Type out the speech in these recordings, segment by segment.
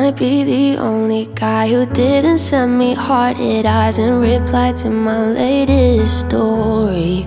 might be the only guy who didn't send me hearted eyes and reply to my latest story.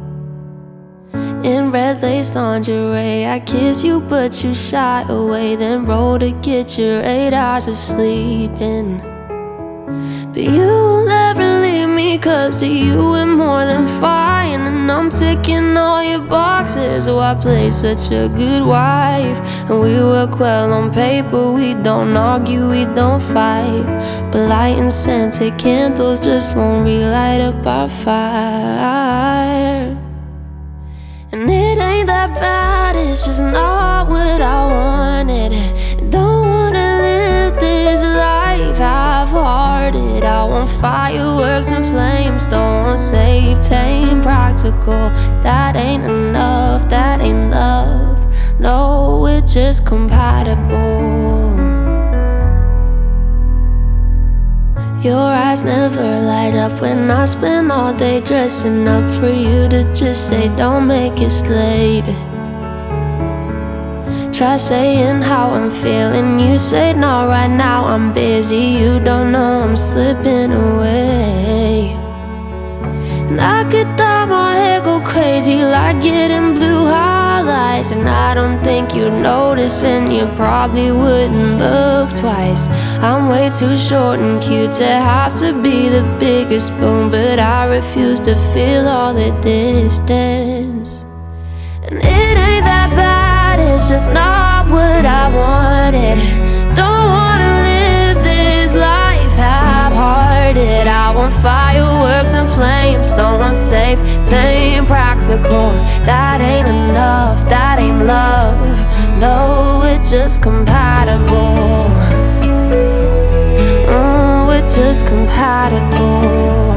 In red lace lingerie, I kiss you but you shy away, then roll to get your 8 hours of sleep in. But you will never leave me, cause to you we're more than fine. And I'm ticking all your boxes, so I play such a good wife. And we work well on paper, we don't argue, we don't fight. But lighting scented candles just won't relight up our fire. And it ain't that bad, it's just not what I wanted. Don't wanna live this life half-hearted. I want fireworks and flames, don't want safe, tame, practical. That ain't enough, that ain't love. No, we're just compatible. Your eyes never light up when I spend all day dressing up for you to just say don't make it late. Try saying how I'm feeling, you say no right now I'm busy. You don't know I'm slipping away. And I could dye my hair go crazy like getting blue highlights. And I don't think you'd notice, and you probably wouldn't look twice. I'm way too short and cute to have to be the biggest spoon, but I refuse to feel all the distance. And it ain't that bad, it's just not what I wanted. Don't wanna live this life half-hearted. I want fireworks and flames, don't want safe, tame, practical. That ain't enough, that ain't love. No, we're just compatible. We're just compatible.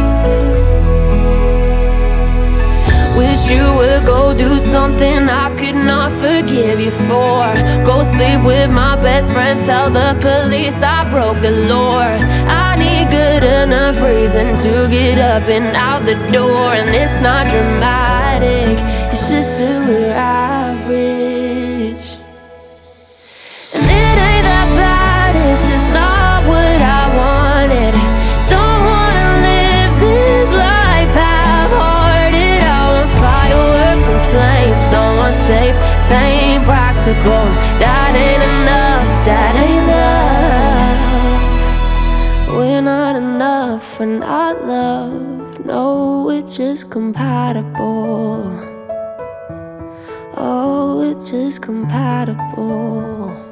Wish you would go do something I could not forgive you for. Go sleep with my best friend, tell the police I broke the law. I need good enough reason to get up and out the door. And it's not dramatic, it's just that we're average. And it ain't that bad, it's just not what I wanted. Don't wanna live this life half-hearted. I want fireworks and flames, don't want safe, tame, practical. That ain't enough, that ain't love. We're not enough, we're not love. No, we're just compatible. Oh, we're just compatible.